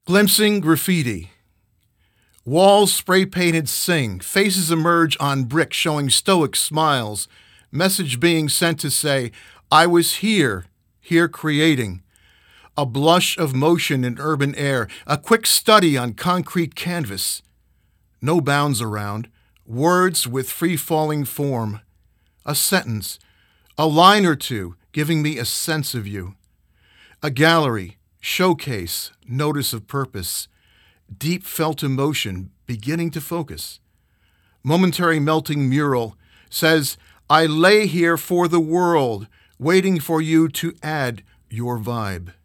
Glimpsing graffiti. Walls spray-painted sing. Faces emerge on brick showing stoic smiles. Message being sent to say, I was here creating. A blush of motion in urban air. A quick study on concrete canvas. No bounds around. Words with free-falling form. A sentence. A line or two giving me a sense of you. A gallery. Showcase, notice of purpose, deep felt emotion beginning to focus. Momentary melting mural says, I lay here for the world, waiting for you to add your vibe.